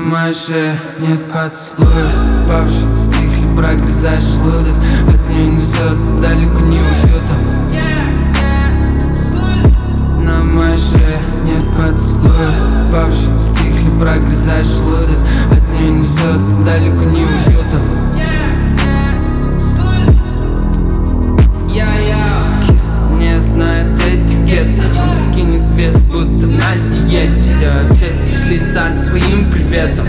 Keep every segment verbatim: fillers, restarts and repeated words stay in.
моей шее нет поцелуя. Бабушки стихли, прогрызать желудок. От нее несет далеко не уютом. На моей шее нет поцелуя. Бабушки стихли, прогрызать желудок. От нее несет далеко не уютом. Кис не знает этикета. Он скинет вес, будто на диете. Я вообще зашли со своим приветом.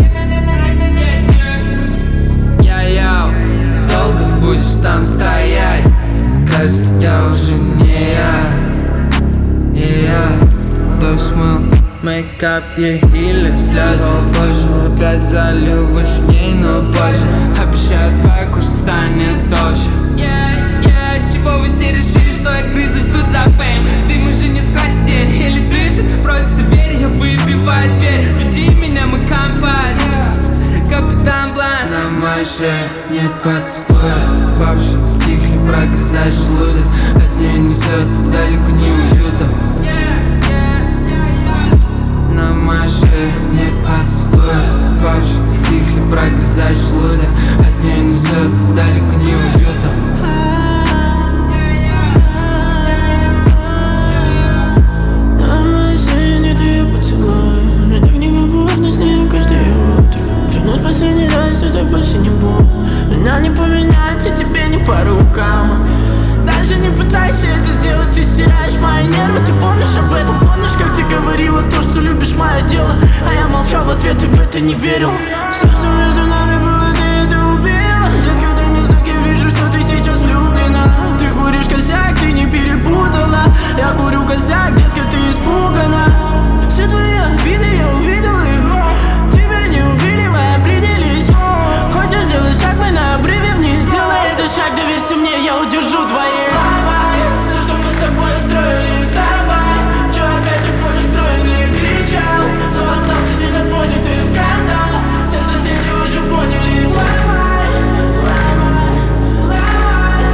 Я-я, долго будешь там стоять? Кажется, я уже не я. И я дождь смыл мейкап ей или слезы. О боже, опять залил выше ней, но позже. Обещаю, твоя кожа станет толще. С чего вы все решили, что я грызусь тут за фейм? Дым уже не скрасит день, или дышит, просит дверь, я выбиваю дверь. Веди меня, мы компания, капитан Блан. На моей шее нет поцелуя. Бабушки стихли, прогрызать желудок. От нее несет далеко не уютом. На моей шее нет поцелуя. Бабушки стихли, прогрызать желудок. От нее несет далеко не уютом. Последний раз, что так больше не буду. Меня не поменять, и тебе не по рукам. Даже не пытайся это сделать, ты стираешь мои нервы. Ты помнишь об этом, помнишь, как ты говорила то, что любишь мое дело. А я молчал в ответ и в это не верил. Все, что между нами было, ты это убила. Детка, дай мне знаки, вижу, что ты сейчас влюблена. Ты куришь косяк, ты не перепутала. Я курю косяк, детка, ты испугана. Все твои обиды, я увидел их. Теперь не увиливай, определись. Хочешь сделать шаг, мы на обрыве вниз. Сделай этот шаг, доверься мне, я удержу твои. Все, что мы с тобой устроили, вставай. Че опять такой устроенный кричал, но остался недопонятый скандал. Все соседи уже поняли. Ломай, ломай, ломай,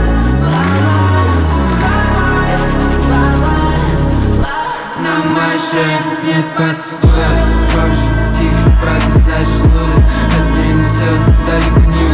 ломай, ломай, ломай. На моей шее нет поцелуя. Бабушки стихли, прогрызать желудок. От нее несет далеко не